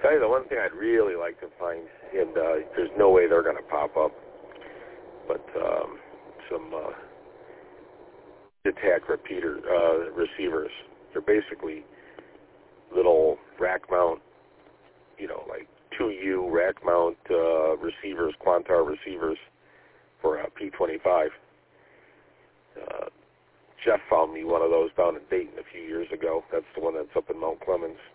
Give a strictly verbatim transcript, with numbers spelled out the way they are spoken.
tell you the one thing I'd really like to find, and uh, there's no way they're going to pop up, but um, some uh, attack repeater uh, receivers. They're basically little rack mount, you know, like two U rack mount uh, receivers, Quantar receivers for a P twenty-five. Uh, Jeff found me one of those down in Dayton a few years ago. That's the one that's up in Mount Clemens.